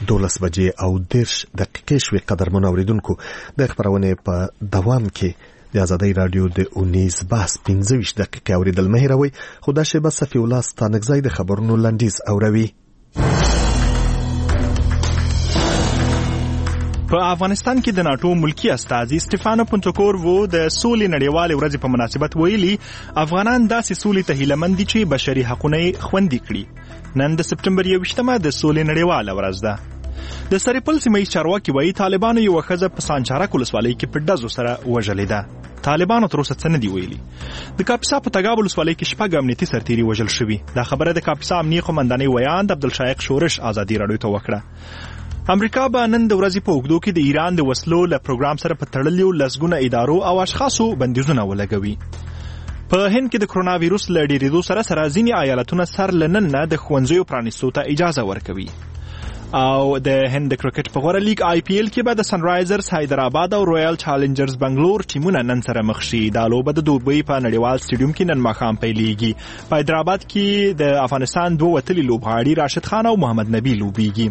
12:10 شوې. قدرمن اوریدونکو، د خبرونه په دوام کې د آزادۍ رادیو د 19 بحث 15 دقیقې اوریدل مه هېروئ. خو دا شیبه صفي الله ستانکزی د خبرونو لنډیز اوروي. په افغانستان کې د ناتو ملکی استازي سټيفانو پونتوکوروو د سولې نړیوالې ورځې په مناسبت ویلي افغانان داسې سولې ته هیلهمند دي چې بشري حقونه خوندي کړي. نن د سپټمبر 21مه د سولې نړیواله ورځ ده. د سرپل سیمې چارواکي وایي طالبانو یو ښځه په سانچارک ولسوالۍ کې په ډزو سره وژلې ده. طالبانو تر اوسه څه نه دی ویلي. د کاپیسا په تګاب ولسوالۍ کې شپږ امنیتي سرتیري وژل شوي. دا خبره د کاپیسا امنیه قومندانۍ ویاند عبدالشایق شورش آزادي رادیو ته وکړه. امریکا به نن د ورځې په اوږدو کې د ایران د وسلو له پروګرام سره په تړلیو لسګونه ادارو او اشخاصو بندیزونه ولګوي. په هند کې د کرونا وایروس له ډېرېدو سره ځینې ایالتونه سر له نن نه د ښوونځیو پرانیستو ته اجازه ورکوي. او د هند د کرکټ په غوره لیګ IPL کې به د سن رایزرز حیدرآباد او رویال چالنجرز بنگلور ټیمونه نن سره مخ شي. دا لوبه د دوبۍ په نړیوال سټیډیوم کې نن ماښام پیلېږي. په حیدرآباد کې د افغانستان دوه وتلي لوبغاړي راشد خان او محمد نبی لوبېږي.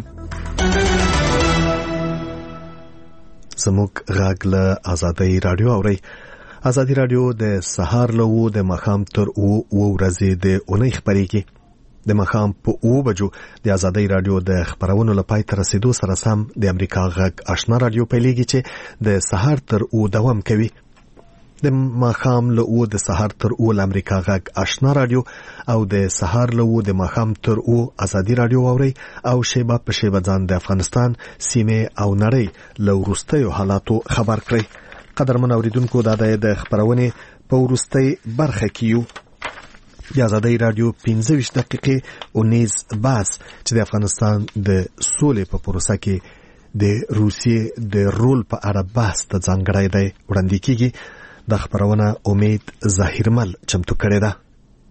زموږ غږ له آزادۍ رادیو اورئ. آزادۍ رادیو د سهار له 9 د ماښام تر 9 ورځې د اونۍ خبرېږي. د ماښام په 9 بجو د آزادۍ رادیو د خبرونو له پای ته رسیدو سره سم د امریکا غږ آشنا رادیو پیلېږي چې د سهار تر 9 دوام کوي. د ماښام له 9 د سهار تر 9 د امریکا غږ آشنا رادیو او د سهار له 9 د ماښام تر 9 آزادۍ رادیو اوري او شیبه په شیبه ځان د افغانستان سیمه او نړۍ له وروستیو حالاتو خبر کړئ. قدرمن اوریدونکو، دا د خبرونه په وروستۍ برخه کې یو. د آزادۍ رادیو 15 دقیقې 19 بحث چې د افغانستان د سولې په پروسه کې د روسیې د رول په اړه بحث ته ځانګړی دی وړاندې کیږي. د خبرونه امید ظاهرمل چمتو کړی ده.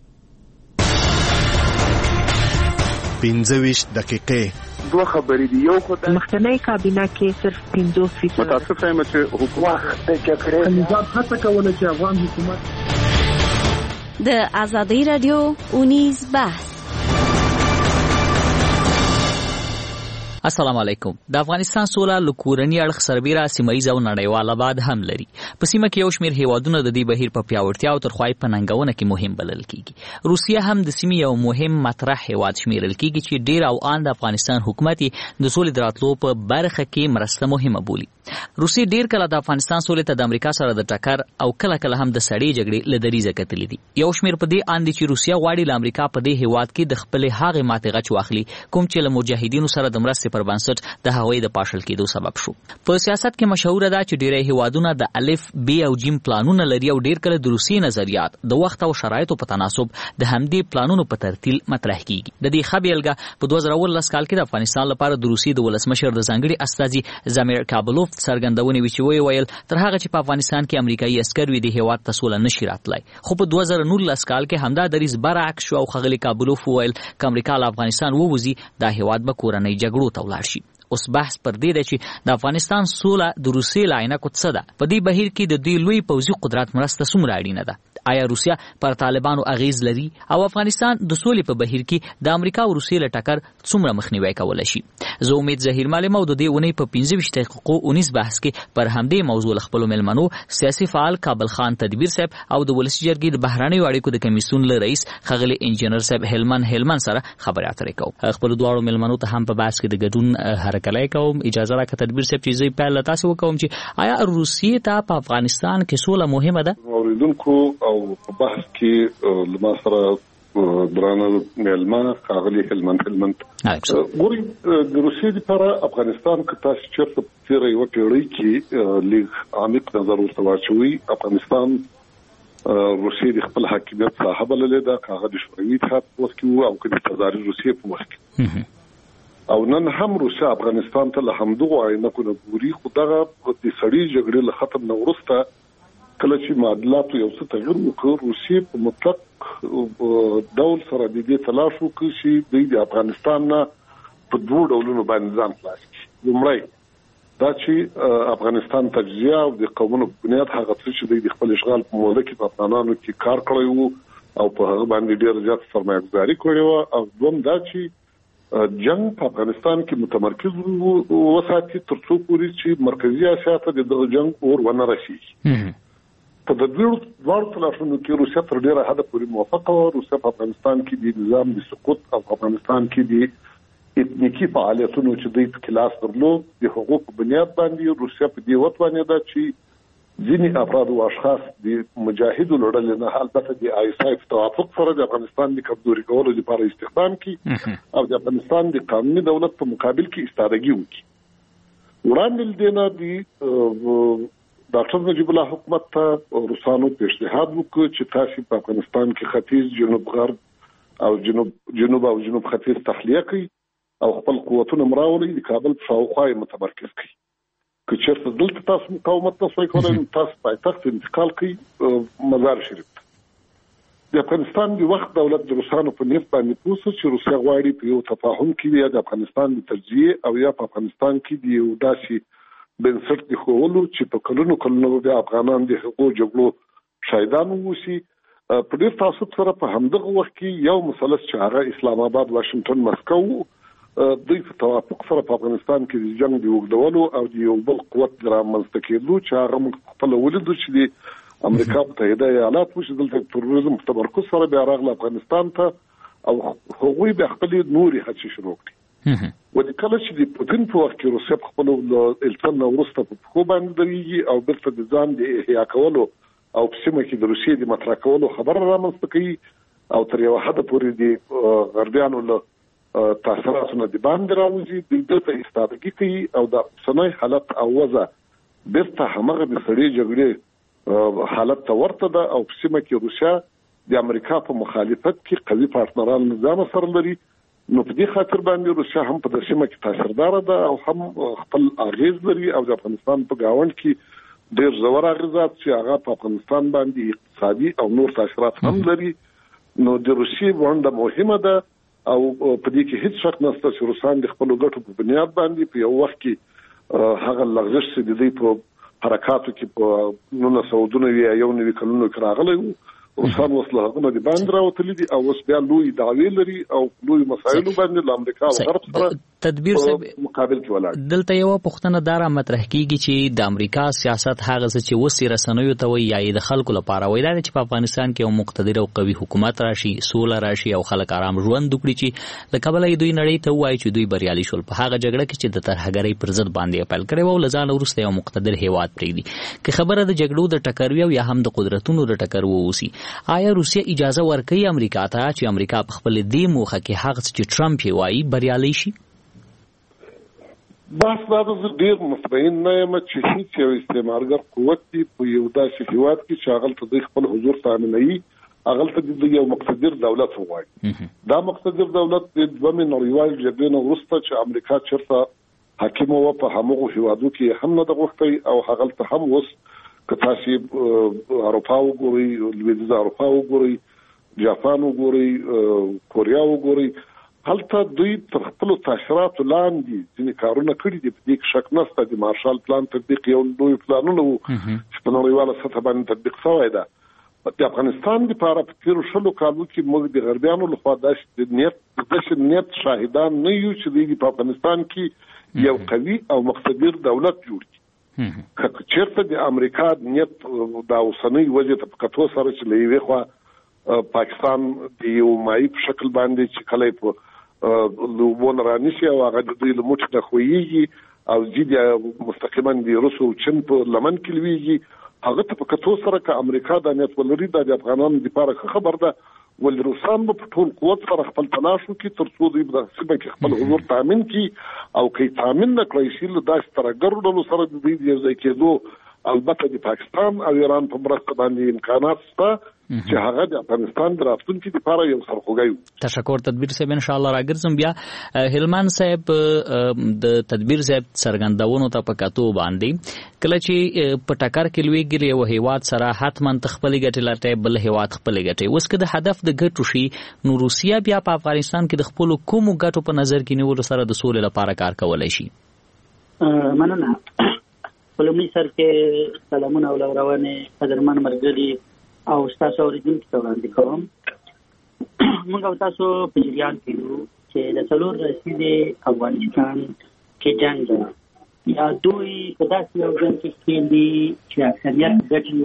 15 دقیقې دوه خبرې دي. یو خدای مخکنی کابینه کې صرف 50% متاسف یم چې حکومت نظام هڅه کوله چې افغان حکومت د آزادۍ رادیو 19 بحث. السلام علیکم. د افغانستان سوله له کورني اړخ سربیره سیمایي او نړیواله بعد هم لري. په سیمه کې یو شمېر هیوادونه د دې بهیر په پیاوړتیا او ترخوای په ننګونه کې مهم بلل کیږي. روسیه هم د سیمې یو مهم مطرح هیواد شمیرل کیږي چې ډیر او ان د افغانستان حکومت د سولې دراتلو په برخه کې مرسته مهمه بولي. روسیه ډیر کله د افغانستان سولې ته د امریکا سره د ټکر او کله کله هم د سړې جګړې له دریزه کتلې دي. یو شمېر په دې اندي چې روسیه غواړي له امریکا په دې هیواد کې د خپل هغه ماتې غچ واخلي کوم چې له مجاهدینو سره د مرستې پر بنسټ د هغوی د پاشل کېدو سبب شو. په سیاست کې مشهور ده چې ډېری هیوادونه د الف بی او جیم پلانونه لري او ډېر کله د روسي نظریات د وخت او شرایطو په تناسب د همدې پلانونو په ترتیل مطرح کیږي. د دې ښه بیلګه په 2019 کال کې د افغانستان لپاره د روسي د ولسمشر د ځانګړي استازي زامیر کابلوف څرګندونې وی چې ویل تر هغه چې په افغانستان کې امریکایي عسکر وي د هیواد ته سوله نشي راتلای. خو په 2019 کال کې همدا دریځ برعکس شو او خغلی کابلوف ویل چې امریکا له افغانستان ووځي دا هیواد به کورنۍ جګړو ته ولاړ شي. اوس بحث پر دې دی چې د افغانستان سوله د روسیې له عینکو څه ده. په دې بهیر کې د دوی لوی پوځي قدرت مرسته څومره اړینه ده. آیا روسیه پر طالبانو اغیز لري او افغانستان د سولې په بهیر کې د امریکا او روسیې له ټکر څومره مخنیوي کولای شي. زه امید ظهیر معلم او د دې ونې په 15 دقیقو 19 بحث کې پر همدې موضوع خپل ملمنو سیاسي فعال کابل خان تدبیر صاحب او د ولسی جرګې د بهراني اړیکو د کمیسیون له رئیس خغلی انجنیر صاحب هلمن سره خبرې اترې کوم. خپل دواړو ملمنو ته هم په بحث کې د ګډون هرکلی کوم. اجازه راکړه تدبیر صاحب چې زه په لاسه وکوم چې آیا روسیې ته په افغانستان کې سوله مهمه ده؟ اوریدونکو او په بحث کې لما سره درانه ملمنه خغلی هلمن ګوري د روسیې لپاره افغانستان کې تاسو چې په تیر یو پیړۍ کې لیگ عمیق نظر ورته واچوي. افغانستان روسیې د خپل حاکمیت صاحب لري دا هغه د شوروي اتحاد په وخت کې او کله تزاري روسیې په وخت کې او نن هم روسیا افغانستان ته له همدغه عینکو نه ګوري. خو دغه د سړی جګړې له ختم نه وروسته کله چې معادلات یو څه تغیر وکړ روسیې په مطلق ډول سره د دې تلاش وکړ چې د افغانستان نه په دوه ډولونو باندې ځان خلاص کړي. لومړی دا چې افغانستان تجزیه او د قومونو په بنیاد هغه څه چې د خپل اشغال په موده کې په افغانانو کې کار کړی وو او په هغه باندې ډېر زیات سرمایه ګذاري کړې وه. او دوم دا چې جنگ په افغانستان کې متمرکز وساتي ترڅو پورې چې مرکزی اسیا ته د جنگ اور ونه رسیږي. په د دوړ تلاشونو کې روسیا تر ډیره حد پورې موافقه و. روسیا په افغانستان کې د نظام د سقوط او افغانستان کې د اتنیکی فعالیتونو چې د کلاس درلود د حقوق په بنیاد باندې روسیا په دې وتوانه ده چې ځینې افراد او اشخاص د مجاهدو لړل نه البته د آیسایف توافق سره د افغانستان د کمزوري کولو لپاره استخدام کړي او د افغانستان د قانوني دولت په مقابل کې ایستادګي وکړي. وړاندې دینه د ډاکټر نجیب الله حکومت ته روسانو پیشنهاد وکړ چې تاسو په افغانستان کې ختیځ جنوب غرب او جنوب ختیځ تخلیه کړئ او خپل قوتونه مراولي د کابل په شاوخوا متمرکز کړئ. که چېرته دلته تاسو مقاومت نه شوئ کولی تاسو پایتخت انتقال کړئ مزار شریف ته. د افغانستان د وخت دولت د روسانو په نیت باندې پوه شو چې روسیا غواړي په یو تفاهم کې یا د افغانستان د تجزیه او یا په افغانستان کې د یو داسې بنسټ د ښوولو چې په کلونو د افغانانو د حقوقو جګړو شاهدان ووسي. په ډېر تعصب سره په همدغه وخت کې یو مثلث چې هغه اسلام آباد، واشنګټن، مسکو دوی په توافق سره په افغانستان کې د جنگ د اوږدولو او د یو بل قوت د رامنځته کېدو چې هغه موږ خپل ولیدو چې د امریکا متحده ایالات چې دلته تروریزم په تمرکز سره بیا راغله افغانستان ته او هغوی بیا خپلې نورې هڅې شروع کړې. ولکله چې د پوتین په وخت کې روسیا په خپلو التن وروسته په پښو باندې درېږي او بیرته د ځان د احیا کولو او په سیمه کې د روسیې د مطرح کولو خبره رامنځته کوي او تر یو حده پورې د غربیانو له تاثیراتونه د باندې راوځي دلته ایستادګي کوي او د اوسنی حالت او وضع بیرته همغه د سړې جګړې حالت ته ورته ده او په سیمه کې روسیا د امریکا په مخالفت کې قوي پارتنران نظام سره لري. نو په دې خاطر باندې روسیا هم په سیمه کې تاثیردار ده او هم خپل اغیز لري او د افغانستان په گاوند کې ډېر زور اغیزات چې هغه په افغانستان باندې اقتصادي او نور تاثیرات هم لري. نو د روسیې ونډه مهمه ده او په دې کې هیڅ شک نشته چې روسان د خپل ګټو په بنیاد باندې په یو وخت کې هغه لغزش چې د دې په حرکاتو کې په 1991 کلونو کې راغلی و روسان وسلهونه د باندې راوتلي دي او اوس بیا لوی دعوی لري او لوی مسایلو باندې د امریکا او غرب سره تدبیر مقابل کې ولاړ. دلته یو پوښتنه دار مطرح کیږي چې د امریکا سیاست هغه چې وسې رسنیو ته وایي یا د خلکو لپاره وایي چې په افغانستان کې یو مقتدر او قوي حکومت راشي، سوله راشي او خلک آرام ژوند وکړي چې د کابل دوی نړۍ ته وایي چې دوی بریالي شول په هغه جګړه کې چې د ترهګرۍ پر ضد باندې اپیل کړی و لزان وروسته یو مقتدر هیواد پرېږدي. که خبره د جګړو د ټکر یا هم د قدرتونو د ټکر ووسی، آیا روسیا اجازه ورکوي امریکا ته چې امریکا په خپل دې موخه کې هغه چې ټرمپ یې وایي بریالي شي؟ بحث دا زه ډېر مطمئن نه یم چې هیڅ یو استعمارګر قوت دی په یو داسې هیواد کې چې هغلته دوی خپل حضور تامینوي، هغلته د یو مقتدر دولت وغواړي. دا مقتدر دولت د دویمې نړیوالې جګړې نه وروسته چې امریکا چېرته حاکم وه په همغو هیوادو کې هم نه ده غوښتی او هغلته هم اوس که تاسې اروپا وګورئ، لویدیځه اروپا وګورئ، جاپان وګورئ، کوریا وګورئ، هلته دوی تر خپلو تاثیراتو لاندې ځینې کارونه کړي دي. په دې کې شک نشته د مارشال پلان تطبیق یو لوی پلانونه وو چې په نړیواله سطحه باندې تطبیق شوی ده. د افغانستان لپاره په تېرو 20 کالو کې موږ د غربیانو لخوا داسې نیت شاهدان نه یو چې دوی په افغانستان کې یو قوي او مقتدر دولت جوړ کړي. که چېرته د امریکا نیت د اوسنۍ وضع ته په کتو سره چې له یوې خوا پاکستان د یو مایع په شکل باندې چې کله یې په لوبونه رانیسي او هغه د دوی له موټ نه خویږي او ځي مستقیما د روس او چین په لمن کې لویږي، هغه ته په کتو سره که امریکا د نیت ولري د افغانانو لپاره ښه خبر ده. ولې روسان به په ټول قوت سره خپل تلاش وکړي تر څو دوی په سیمه کې خپل حضور تامین کړي او که یې تامین نه کړی شي له داسې ترهګرو ډلو سره د دوی د یو ځای کېدو البته د پاکستان او ایران په مرسته باندې امکانات شته چې هغه د افغانستان د راتلونکي لپاره یو سرخوږی وي. تشکر تدبیر صاحب. ان شاء الله راګرځم بیا هلمند صاحب د تدبیر صاحب څرګندونو ته په کتو باندې کله چې په ټکر کې لویږي یو هیواد سره حتما خپل ګټې لټي بل هیواد خپل ګټي، اوس که د هدف د ګټو شي نو روسیا بیا په افغانستان کې د خپل کومو ګټو په نظر کې نیولو سره د سولې لپاره کار کولای شي؟ مننه. ولومړي سر کې سلامونه او لورونه قدرمن مرګري او تاسو اوریدونکو ته وړاندې کوم. موږ تاسو په جریان کې یو چې د څلور رسیدې افغانستان کې جنگ ده یا دوی په داسې یو ځای کې دي چې اکثریت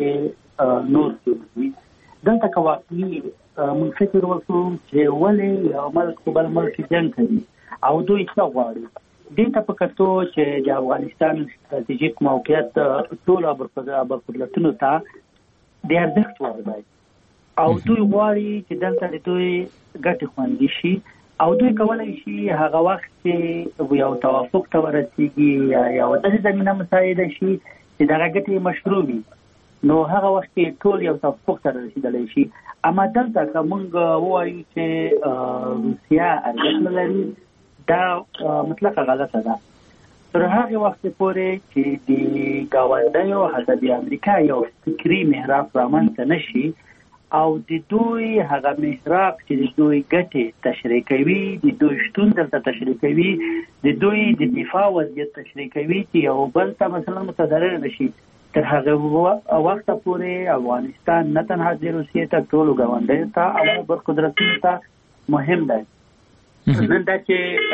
ګټې نور کوي. دلته که واقعي موږ فکر وکړو چې ولې یو ملک په بل ملک جنګ کوي او دوی څه غواړي، دې ته په کتو چې د افغانستان ستراتیژیک موقعیت ټولو برقدرتونو ته د ارزښت وړ دی او دوی غواړي چې دلته د دوی ګټې خوندي شي او دوی کولی شي هغه وخت چې یو توافق ته ورسیږي یا یو داسې زمینه مساعده شي چې دغه ګټې مشروع وي، نو هغه وخت کې ټول یو توافق ته رسیدلی شي. اما دلته که موږ ووایو چې روسیه ارزښت نه لري، دا مطلقه غلطه ده. تر هغې وخت پورې چې د ګاونډیو حتی د امریکا یو فکري محراق رامنځته نه شي او د دوی هغه محراق چې د دوی ګټې تشریح کوي، د دوی شتون دلته تشریح کوي، د دوی د دفاع وضعیت تشریح کوي چې یو بل ته مثلا متضرر نشي، تر هغه وخت پورې افغانستان نه تنها د روسیې ته ټولو ګاونډیو ته او برقدرتونو ته مهم دی. نن دا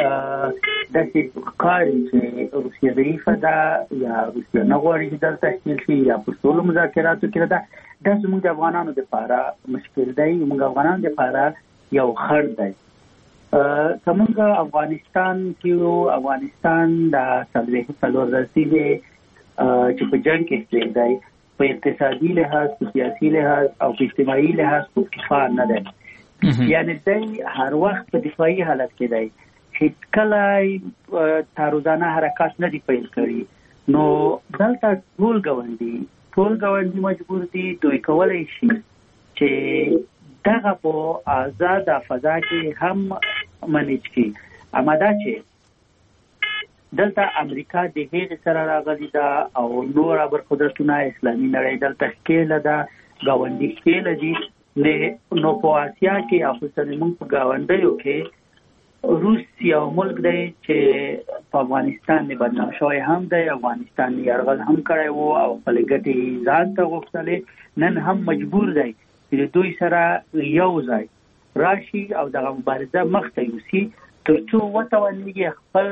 چې داسې ښکاري چې روسیه ضعیفه ده یا روسیه نه غواړي چې دلته تشکیل شي یا په ټولو مذاکراتو کې ده، دا زموږ د افغانانو دپاره مشکل دی، زموږ افغانانو دپاره یو خړ دی. که موږ افغانستان کې افغانستان د څلور رسیدې چې په جنګ کې شوی دی، په اقتصادي لحاظ، په سیاسي لحاظ او په اجتماعي لحاظ په کفا نه دی، یعنی دی هر وخت په دفاعي حالت کې دی، هیڅ کله تاروزانه حرکات نه دی پیل کړي. نو دلته ټول ګاونډي مجبور دي، دوی کولی شي چې دغه په آزاد فضا کې هم منیج کړي. اما دا چې دلته امریکا د هغې سره راغلي ده او نور برقدرتونه اسلامي نړۍ دلته ښکېله ده، ګاونډي ښکېله دي، نو په آسیا کې خصوصا موږ په ګاونډیو کې روس یو ملک دی چې په افغانستان نه بدنام شوی هم دی، افغانستان یرغل هم کړی وو او خپل ګټې ځان ته غوښتلې، نن هم مجبور دی چې دوی سره یو ځای راشي او دغه مبارزه مخته یوسي تر څو وتوانیږي خپل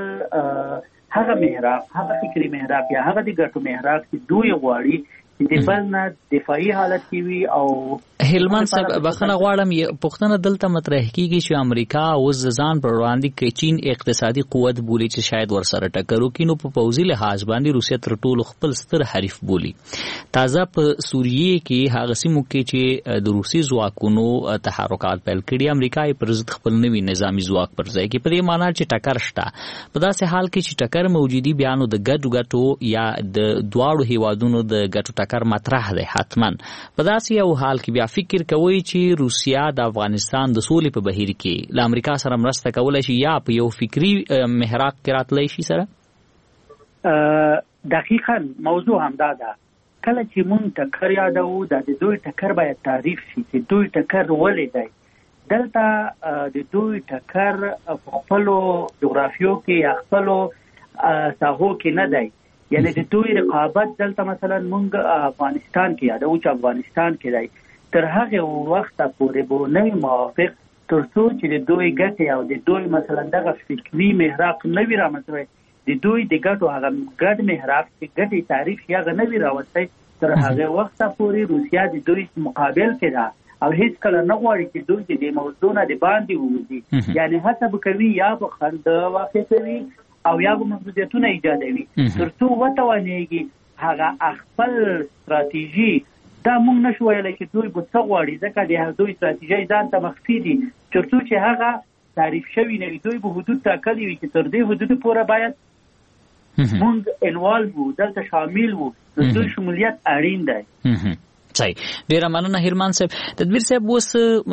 هغه محراق، هغه فکري محراق یا هغه د ګټو محراق چې دوی غواړي د بل نه دفاعي حالت کې وي. او هلمند صاحب بخښنه غواړم، پوښتنه دلته مطرح کیږي چې امریکا اوس ځان پر وړاندې کې چین اقتصادي قوت بولي چې شاید ورسره ټکر وکړي، نو په پوځي لحاظ باندې روسیه تر ټولو خپل ستر حریف بولي. تازه په سوریه کې هغه سیمو کې چې د روسي ځواکونو تحرکات پیل کړي، امریکا یې پر ضد خپل نوي نظامي ځواک پر ځای کې، په دې معنی چې ټکر شته. په داسې حال کې چې ټکر موجودي، بیا نو د ګټو یا د دواړو هیوادونو د ګټو ټکر مطرح دی حتما. په داسې یو حال کې بیا فکر کوي چې روسیه د افغانستان د سولې په بهیر کې له امریکا سره مرسته کولی شي یا په یو فکري محراق کې راتلی شي سره؟ دقیقا موضوع همدا ده. کله چې مونږ ټکر یادوو، د دوی ټکر باید تعریف شي چې دوی ټکر ولې دی. دلته د دوی ټکر په خپلو جغرافیو کې یا خپلو ساحو کې نه دی، یعنی د دوی رقابت دلته مثلا مونږ افغانستان کې یادوو چې افغانستان کې دی، تر هغه وخت پورې به نه وي موافق تر څو چې د دوی ګټې او د دوی مثلا دغه فکري محراق نه وي رامنځته شوی، د دوی د ګټو هغه ګډ محراق چې ګټې تعریف یې هغه نه وي راوستی، تر هغه وخت پورې روسیه د دوی مقابل کې ده او هیڅ کله نه غواړي چې دوی د موضوع نه د باندې ووځي، یعنی هڅه به کوي یا به خنډ واقع کوي او یا به محدودیتونه ایجادوي تر څو وتوانیږي هغه خپل ستراتیژي. دا موږ نشو ویلی چې دوی به څه غواړي، ځکه د دوی ستراتیژۍ ځان ته مخفي دي، تر څو چې هغه تعریف شوي نه وي. دوی به حدود ټاکلي وي چې تر دې حدودو پورې باید موږ انوالو وو، دلته شامل وو، د دوی شمولیت اړین دی. صحیح، ډیره مننه هیرمان صاحب. تدبیر صاحب، اوس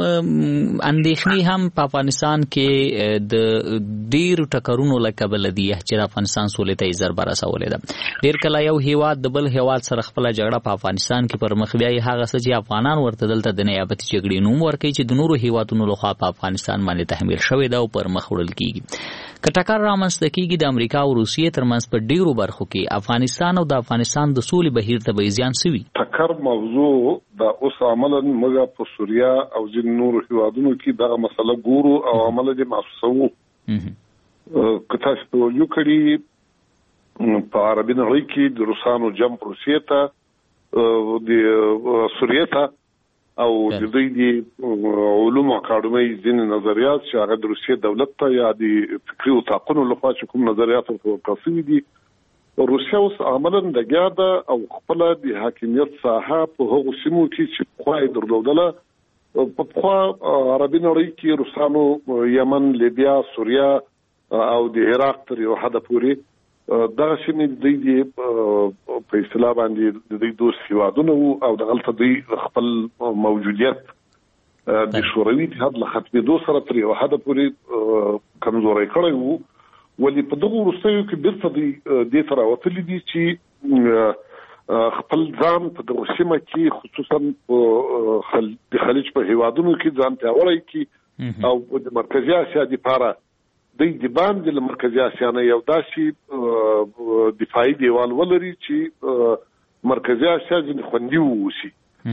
اندېښنې هم په افغانستان کې د ډیرو ټکرونو له کبله دي چې د افغانستان سولې ته یې ضربه رسولې ده. ډیر کله یو هیواد د بل هیواد سره خپله جګړه په افغانستان کې پر مخ بیایي، هغه څه چې افغانان ورته دلته د نیابتي جګړې نوم ورکوي چې د نورو هیوادونو لخوا په افغانستان باندې تحمیل شوې ده او پر مخ وړل کیږي. که ټکر رامنځته کیږي د امریکا او روسیې ترمنځ په ډیرو برخو کې، افغانستان او د افغانستان د سولې بهیر ته به زیان سوي. ټکر موضوع دا اوس عملاً موږ په سوریه او ځینو نورو هیوادونو کې دغه مسله ګورو او عملاً یې محسوسوو که تاسو ته یو کړي په عربي نړۍ کې د روسانو جمپ روسیې ته د سوریې ته او د دوی د علومو اکاډمۍ ځینې نظریات چې هغه د روسیې دولت ته یا د فکري اتاقونو لخوا چې کوم نظریات ورکړل شوي دي، روسیا اوس عملاً لګیا ده او خپل د حاکمیت ساحه په هغو سیمو کې چې پخوا یې درلودله، په پخوا عربي نړۍ کې روسانو یمن، لیبیا، سوریا او د عراق تر یو حده پورې دغه سیمې د دوی په اصطلاح باندې د دوی دوست هیوادونه وو او دغلته دوی خپل موجودیت د شوروي اتحاد له ختمېدو سره تر یو حده پورې کمزوری کړی وو. ولې په دغه وروستیو کې بیرته دوی دې ته راوتلي دي چې خپل ځان په دغه سیمه کې خصوصا د خلیج په هیوادونو کې ځان پیاوړی کړي او د مرکزي اسیا دپاره دوی د باندې له مرکزي اسیا نه یو داسې دفاعي دیوال ولري چې مرکزي اسیا ځینې خوندي واوسي.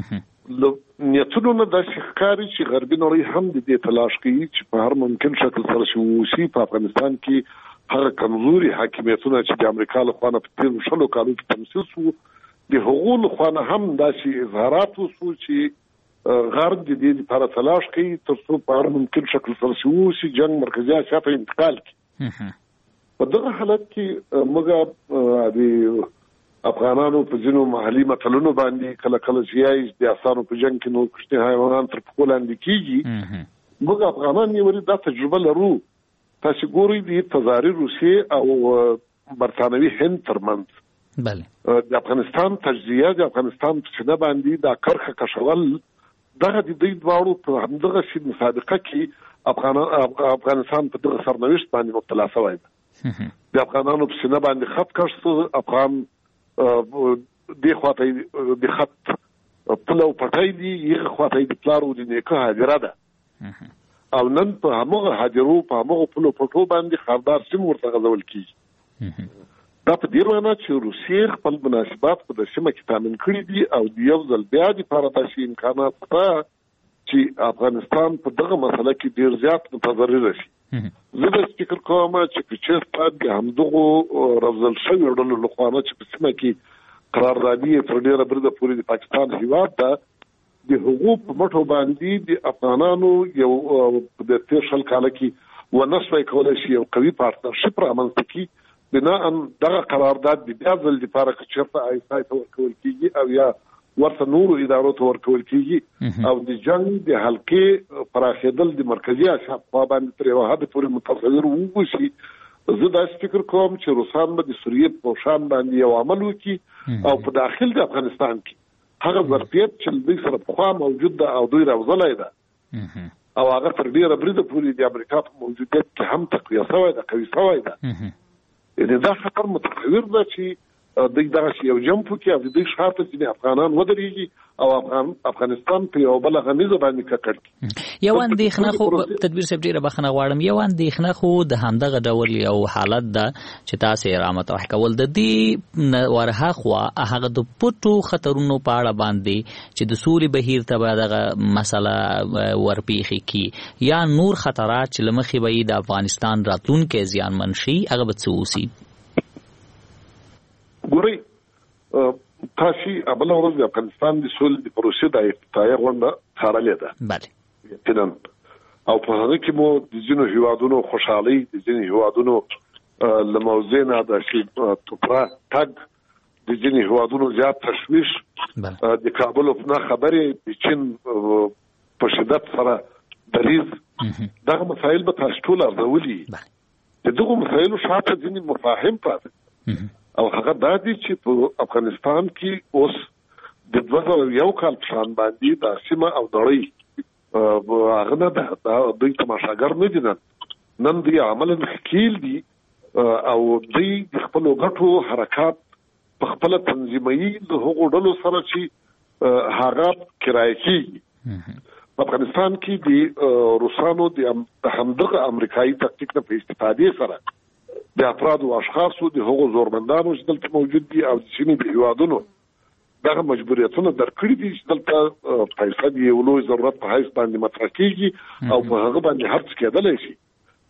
نیتونو نه داسې ښکاري چې غربي نړۍ هم د دې تلاش کوي چې په هر ممکن شکل سره چې واوسي په افغانستان کې هغه کمزوري حاکمیتونه چې د امریکا له خوا نه په تېرو 20 کالو کې تمثیل شو، د هغو له خوا نه هم داسې اظهارات وشو چې غرب د دې لپاره تلاش کوي تر څو په هر ممکن شکل سره چې واوسي جنګ مرکزي اسیا ته انتقال کړي. په دغه حالت کې موږ د افغانانو په ځینو محلي متلونو باندې کله کله چې یایي د اسانو په جنګ کې نور کوچني حیوانان تر پښو لاندې کېږي، موږ افغانان یې دا تجربه لرو. تاسو ګورئ د تزاري روسیې او برتانوي هند ترمنځ د افغانستان تجزیه، د افغانستان په سینه باندې دا کرخه کشول، دغه د دوی دواړو په همدغه سي مسابقه کې افغانستان په دغه سرنوشت باندې مبتلا شوی دی. د افغانانو په سینه باندې خط کش، افغان دې خواته د خط پلو پټای دی، یغه خواته د پلارو د نیکه هاجره ده او نن په هغه هاجرو په هغه پلو پټو باندې خاردار سیم ورته غځول کیږي. دا په دې معنی چې روسیې خپل مناسبات په د سیمه کې تامین کړي دي او د یو ځل بیا د لپاره داسې امکانات شته چې افغانستان په دغه مسله کې ډیر زیات متضرر شي. زه د فکر کوم چې چېرته د همدغو رفضل شویو ډلو له خوا نه چې په سیمه کې قراردادي تر ډیره برده پورې د پاکستان هیواد ته د حقوق په مټو باندې د افغانانو یو د 13 کال کې ونسوي کولای شي یو قوي پارتنرشپ رامنځته کړي. بناء دغه قرارداد د بیا ځل لپاره چې چېرته آیسای ته ورکول کېږي او یا ورته نورو ادارو ته ورکول کېږي او د جنګ د حلقې پراخېدل د مرکزي اسیا په باندې تر یو حد پورې متصور ووسي. زه داسې فکر کوم چې روسان به د سوریې په شان باندې یو عمل وکړي او په داخل د افغانستان کې هغه ظرفیت چې دوی سره پخوا موجود ده او دوی راوځلی ده او هغه تر ډېره بریده پورې د امریکا په موجودیت کې هم تقویه شوی ده، قوي شوی ده. یعنې دا خطر متصور ده چې دوی دغه یو جمپ وکړي او د دوی شاته ځینې افغانان ودرېږي او افغانستان په یو بله غمیزه باندې ککړ کړي. یو اندېښنه خو تدبیر صاحب ډېره بخښنه غواړم، یو اندېښنه خو د همدغه ډول یو حالت ده چې تاسې یې رامطرح کول د دې ورهاخوا هغه د پټو خطرونو په اړه باندې چې د سولې بهیر ته به دغه مسله ورپېښې کړي یا نور خطرات چې له مخې به یې د افغانستان راتلونکی زیانمن شي، هغه به څه اوسي؟ ګورئ، تاسو ابله ورځ د افغانستان د سولې د پروسې د افتتاحیه غونډه څارلې ده یقینا، او په هغه کې مو د ځینو هیوادونو خوشحالي، د ځینو هیوادونو له موضوع نه د توپرا تګ، د ځینو هیوادونو زیات تشویش، د کابل په خبرې د چین په شدت سره دریز، دغه مسایل به تاسو ټول ارزولي. د دغه مسایلو شاته ځینې مفاهیم پراته او هغه دا دي چې په افغانستان کې اوس د 2001 کال په شان باندې د سیمه او نړۍ هغه نه ده، دا دوی تماشاګر نه دي، نن دوی عملاً ښکیل دي او دوی د خپلو ګټو حرکات په خپله تنظیموي د هغو ډلو سره چې هغه کرایه کېږي. په افغانستان کې د روسانو د همدغه امریکایي تکتیک نه په استفادې سره د افراد او اشخاصو د هغو زورمندانو چې دلته موجود دي او د سیمې د هیوادونو دغه مجبوریتونه درکړي دي چې دلته پیسې د یو لوی ضرورت په حیث باندې مطرح کېږي او په هغه باندې هر څه کېدلی شي.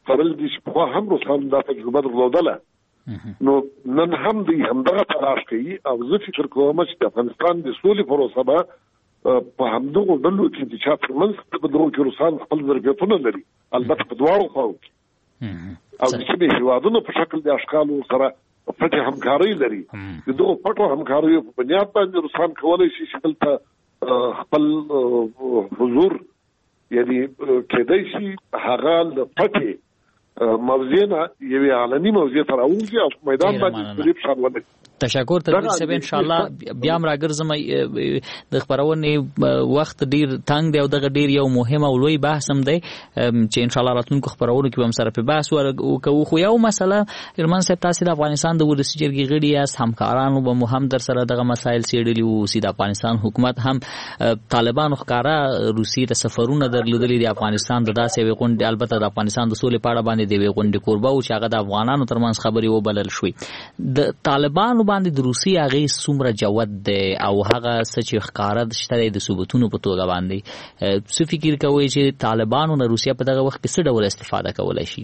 سپارل دي چې په هم روسان دا تجربه درلودله نو نن هم دوی همدغه تلاش کوي او زه فکر کوم چې د افغانستان د سولې پروسه به په همدغو ډلو کې د چا ترمنځ په دغو کې روسان خپل ظرفیتونه لري البته په دواړو خواو کې او د سیمې هېوادونو په شکل د اشکالو سره پټې همکارۍ لري د دغو پټو همکاریو په بنیاد باندې روسان کولی شي چې دلته خپل حضور یعنی کېدای شي هغه له پټې موضوع نه یوې عالمي موضوع ته راوځي او په میدان باندې تدریب شان ولري. تشکر تدبیر صاحب ان شاء الله بیا هم راګرځم د خبرونې وخت ډیر تنگ دی او دغه ډیر یو مهم او لوی بحث هم دی چې ان شاء الله راتلونکو خبرونو کې هم سره په بحث وکړو. خو یو مسله هلمند صاحب تاسو د افغانستان د ولسي جرګې غړي یاست، همکارانو به مو هم در سره دغه مسایل څېړلي وو چې د افغانستان حکومت هم طالبانو ښکاره روسي ته سفرونه درلودلي د افغانستان د داسې یوې غونډې البته د افغانستان د سولې په اړه باندې د یوې غونډې کوربه و چې هغه د افغانانو ترمنځ خبرې وبلل شوې. د طالبانو باندې د روسي هغې څومره جوت دی او هغه څه چې ښکاره شته دی د ثبوتونو په توګه باندې څه فکر کوئ چې طالبانو نه روسیه په دغه وخت کې څه ډول استفاده کولی شي؟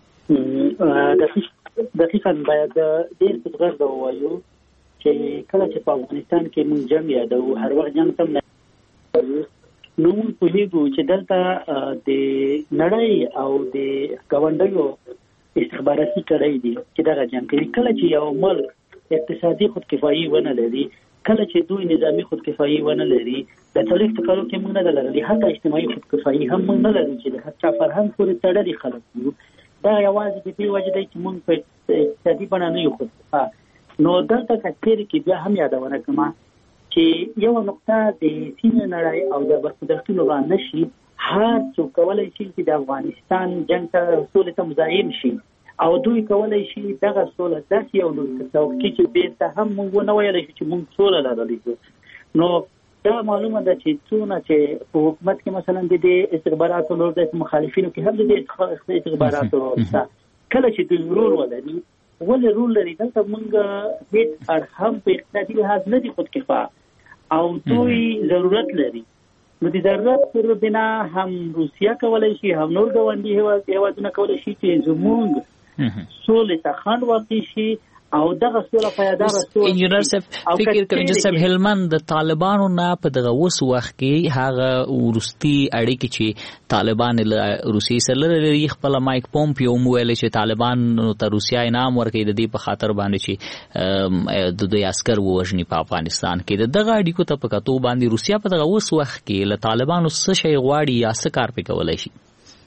دقیقاً باید ډېر په غږ ووایو چې کله چې په افغانستان کې موږ جنګ یادوو هر وخت جنګ ته نو موږ پوهېږو چې دلته د نړۍ او د ګاونډیو استخباراتي کړۍ دي چې دغه جنګ کوي. کله چې یو ملک اقتصادي خودکفایي ونه لري، کله چې دوی نظامی خودکفایي ونه لري، د څلوېښتو کالو کې موږ نه لرلي، حتی اجتماعي خودکفایي هم موږ نه لرو چې د هر چا فرهنګ پورې تړلي خلک یو. دا یوازې د دې وجې دی چې موږ په اقتصادي بڼه نه یو خودکفا. نو دلته کچېرې کې بیا هم یادونه کوم چې یو نقطه د سیمې نړۍ او د برخوردارتونو را نشي، هر څوک کولی شي چې د افغانستان جنګ ته سولې ته مزاحم شي او دوی کولی شي دغه سوله داسې یو لور ته وکړي چې بېرته هم موږ ونه ویلی شو چې موږ سوله لرلی. نو دا معلومه ده چې څونه چې په حکومت کې مثلا د دې استخباراتو رول دی، په مخالفینو کې هم د دې استخباراتو رول شته. کله چې دوی رول ولري، ولې رول لري؟ دلته موږ هېڅ اړخ هم په اقتصادي لحاظ نه دي خودکفا او دوی ضرورت لري. نو د ضرورت پر بنا هم روسیه کولی شي، هم نور ګاونډي هېوادونه کولی شي چې زموږ سولې ته خنډ واقع شي او دغه سوله پایداره سوله. انجینر صاحب فکر کوي چې صاحب هلمند د طالبانو نه په دغه اوس وخت کې هغه وروستي اړیکې چې طالبان له روسیې سره لري، خپله مایک پومپیو هم ویلي چې طالبانو ته روسیه انعام ورکوي د دې په خاطر باندې چې د دوی عسکر ووژني په افغانستان کې. د دغه اړیکو ته په کتو باندې روسیه په دغه اوس وخت کې له طالبانو څه شی غواړي یا څه کار پرې کولی شي؟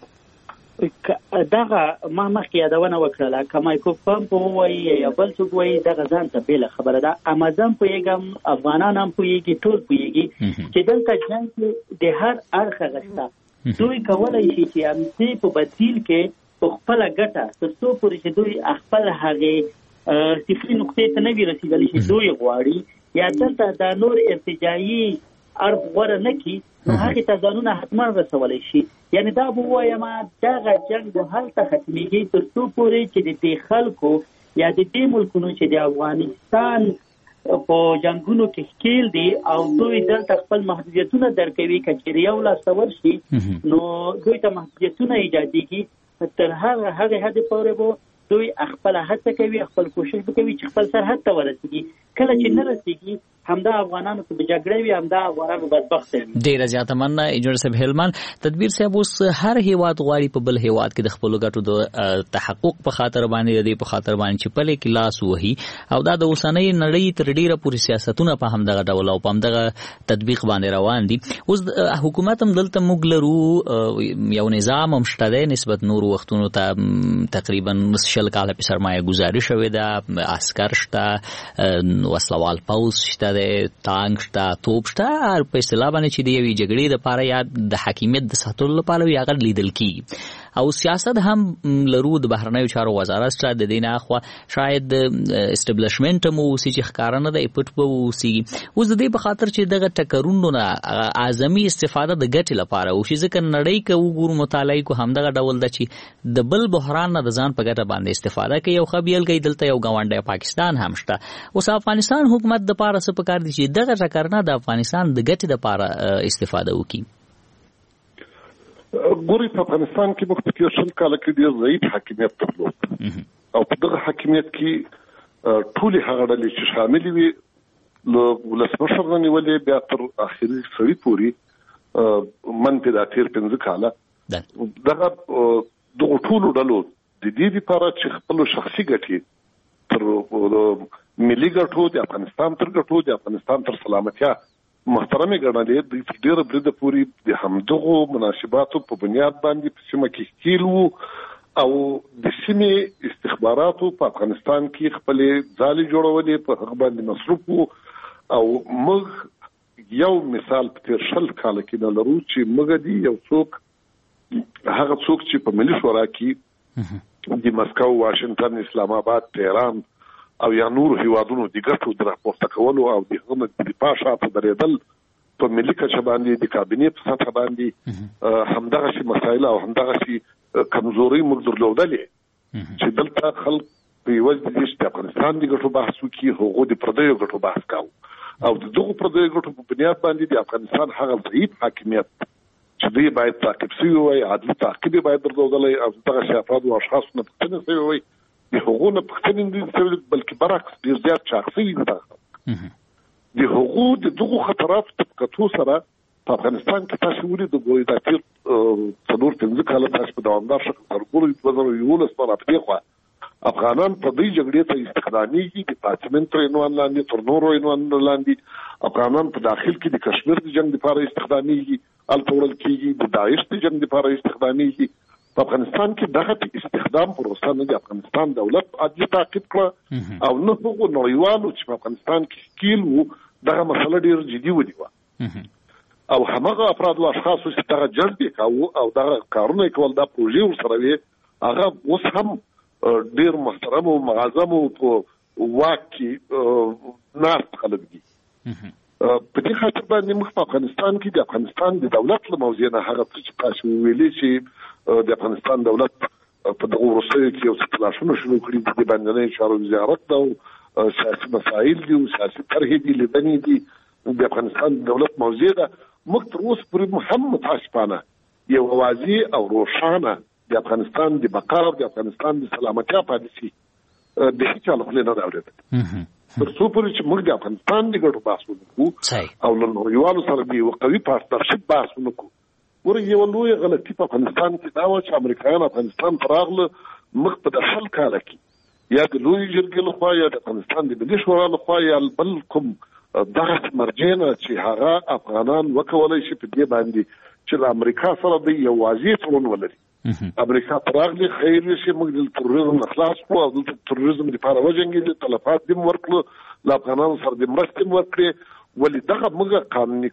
دغه ما مخکې یادونه وکړله که مایکرو پمپ ووایي یا بل څوک وایي دغه ځان ته بېله خبره ده. امازم پوهېږم، افغانان هم پوهېږي، ټول پوهېږي چې دلته جنګ کې د هر اړخه غشته. دوی کولی شي چې همدې په بدیل کې په خپله ګټه تر څو پورې چې دوی خپل هغې صفري نقطې ته نه وي رسېدلی چې دوی غواړي یا دلته دا نور ارتجاعي اړخ غوره نه کړي نو هغې ته ځانونه حتما رسولی شي. یعنې دا به ووایم دغه جنګ به هلته ختمېږي تر څو پورې چې د دې خلکو یا د دې ملکونو چې د افغانستان په جنګونو کې ښکیل دي او دوی دلته خپل محدودیتونه درکوي، که چېرې یو لاسته ورشي نو دوی ته محدودیتونه ایجادېږي. تر هغه حدې پورې به دوی خپله هڅه کوي، خپل کوشش به کوي چې خپل سرحد ته ورسېږي. کله چې نه رسېږي همدا افغانانو ته به جګړه وي، همدا افغانانو بدبخته وي. ډېره زیاته مننه انجینر صاحب هلمند. تدبیر صاحب اوس هر هیواد غواړي په بل هیواد کې د خپلو ګټو د تحقق په خاطر باندې د دې په خاطر باندې چې پلې کې لاس وهي او دا د اوسنۍ نړۍ تر ډېره پورې سیاستونه په همدغه ډول او په همدغه تطبیق باندې روان دي. اوس حکومت هم دلته موږ لرو، یو نظام هم شته دی نسبت نورو وختونو ته، تقریبا 20 کاله په سرمایه ګذاري شوې ده، عسکر شته، وسلوال پوځ شته دی، تانک شته، توپ شته، په اصطلاح باندې چې د یوې جګړې دپاره یا د حاکمیت د ساتلو لپاره وي هغه لیدل کېږي. او سیاست هم لرو، د بهرنیو چارو وزارت شته، د دې نه اخوا شاید اسټبلشمنټ هم اوسي چې ښکاره نه دی، پټ به اوسېږي. اوس د دې په خاطر چې دغه ټکرونو نه اعظمي استفاده د ګټې لپاره وشي، ځکه نړۍ که وګورو مطالعې کو همدغه ډول ده چې د بل بحران نه د ځان په ګټه باندې استفاده کوي. یو ښه بیلګه یې دلته یو ګاونډی پاکستان هم شته. اوس افغانستان حکومت دپاره څه پکار دي چې دغه ټکر نه د افغانستان د ګټې دپاره استفاده وکړي؟ ګوري په افغانستان کې مختلف شل کال کې ډېر ضعیف حاکمیت درلود او په دغه حاکمیت کې ټول هغه ډلې چې شامل وي له ولسمشر نه نیولې بیا تر اخري سړي پورې منفي د تیر 15 کاله دغه ټول ډلو د دې لپاره چې خپل شخصي ګټې تر ملي ګټو د افغانستان تر ګټو د افغانستان تر سلامتیا محترمه ګڼلې د ډېر برید پورې د همدغو مناسباتو په بنیاد باندې په سیمه کې کېلو او د سیمې استخباراتو په افغانستان کې خپل ځالې جوړولې په هغه باندې مصروف او موږ یو مثال په تیر شل کال کې نه لرو چې موږ دی یو څوک هغه څوک چې په ملي شورا کې د مسکو واشنگټن اسلام آباد تهران او یا نور هیوادونو د ګټو د راپورته کولو او د هغه د پاشا په درېدل په ملي کچه باندې د کابینې په سطح باندې همدغه شي مسایل او همدغه شي کمزوري موږ درلودلې چې دلته خلک په یوه د افغانستان د ګټو بحث وکړي هغه د پردیو ګټو بحث کاوه او دغه پردیو ګټو په بنیاد باندې د افغانستان هغه ضعیف حاکمیت چې دوی باید تعقیب شوی وي عدالت تعقیب باید درلودلې او دغه افراد او اشخاص نه پوښتنه شوی وي د حقوقو نه پوښتنه نه بلکې برعکس ډیر زیات شخصي دي د حقوقو د دغه خطرات په کتو سره په افغانستان کې تاسو ولې د ګوي د تیر څلور 15 کاله تاسو په دوامدار شکل ورګورئ په 2011 سره په خوا افغانان په دې جګړې ته استخداميږي د پارلمان تر عنوان لاندې تر نورو عنوان لاندې افغانان په داخل کې د کشمیر د جنگ لپاره استخداميږي الټورل کېږي د داعش د جنگ لپاره استخداميږي په افغانستان کې دغه استخدام پروسه نه د افغانستان دولت عادي تعقیب کړ او نه هغه نړیوالو چې په افغانستان کې کېل وو دغه مسله ډیر جدي ونیوه او همغه افراد او اشخاص چې دغه جنگ وکاو او دغه کارونه کول د پروژې سره وي هغه اوس هم ډیر محترم او معظم او واکي ناس خلک دي په دې خاطر باندې موږ په افغانستان کې د افغانستان د دولت له موضوع نه هغه چې تاسو ویلي چې د افغانستان دولت په دغه وروستیو کې یو څه تلاشونه شروع کړي د باندې چارو وزارت او سیاسي مسایل دي او سیاسي طرحې دي لبني دي د افغانستان دولت موضوع ده موږ تر اوسه پورې محمد متاسفانه یو واضح او روښانه د افغانستان د بقا او د افغانستان د سلامتیا پالیسي د هیڅ چا له خولې نه راوړېده تر څو پورې چې موږ د افغانستان د ګټو بحث وکړو او له نړیوالو سره د یو قوي پارتنرشپ بحث وکړو ورته یو لوی غلطي په افغانستان کې دا و چې امریکایان افغانستان ته راغله موږ په د شل کاله کې یا د لوی جرګې لخوا یا د افغانستان د ملي شورا لخوا یا بل کوم دغه مرجع چې هغه افغانان وکولای شي په دې باندې چې د امریکا سره د یو واضح تړون ولري امریکا راغلي خیر شي موږ د تروریزم خلاص کو او د تروریزم لپاره وجنګي د تلفات دې ورکړو د افغانانو سره د مرستې ورکړي ولې دغه موږ قانوني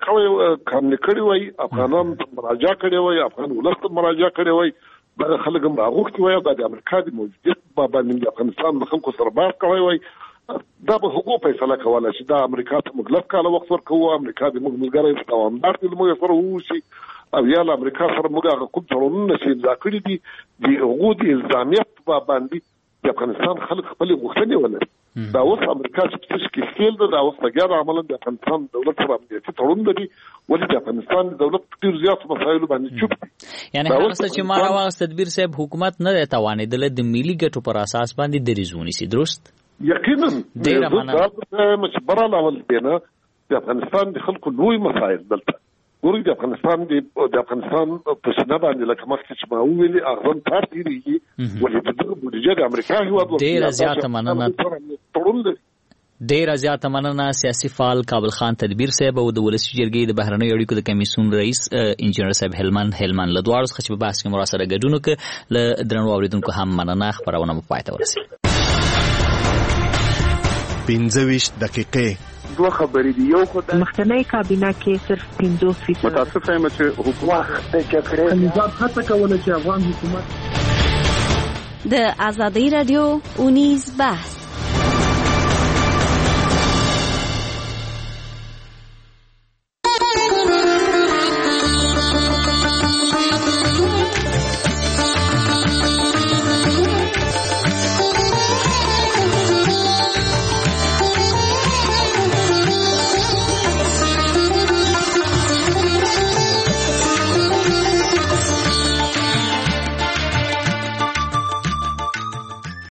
کړی وای افغانان مراجعه کړی وای افغان ولست مراجعه کړی وای دغه خلک هم راغوښتي وای د امریکا د موجودیت په باندې د افغانستان د خلکو سره بحث کوي وای دا به حقوق فیصله کوله چې دا امریکا ته مغلق کاله وخت ورکوه امریکا د موږ ملګری دوامدار دي موږ سره ووسی او یا امریکا سره موږ هغه کوم تړونونه چې امضا کړي دي د هغو د الزامیت په باندې د افغانستان خلک خپل غوښتنې ولري دا اوس امریکا چې کې فیل ده دا اوس لګیا عملاً د افغانستان دولت سره امنیتي تړون لري ولې د افغانستان دولت ډېر زیات مسایلو باندې چوپ دي یعنی هغه څه چې ما راوست تدبیر صاحب حکومت نه توانېدل د ملي ګټو پر اساس باندې دریزونی سي درست یقینا ډېر چې برال اول دینه د افغانستان د خلکو لوی مسایل دلته ګورې د افغانستان په سینه باندې لکه مخکې چې ما وویلې اغزن کار تېرېږي ولې د دغه بودیجه د امریکا هېواد ډېره زیاته مننه سیاسي فعال کابل خان تدبیر صاحب او د ولسي جرګې د بهرنیو اړیکو د کمیسیون رئیس انجینر صاحب هلمند له دواړو څخه چې په بحث کې مو راسره ګډون وکړ له درنو اورېدونکو هم مننه خپرونه مو پای ته ورسېده 15 دقیقې دوه خبرې دي یو خو د مخکنی کابینه کې صرف 50% متاسف یم چې حکومت د جګړې نظام هڅه کوله چې افغان حکومت د آزادۍ رادیو اونیز بحث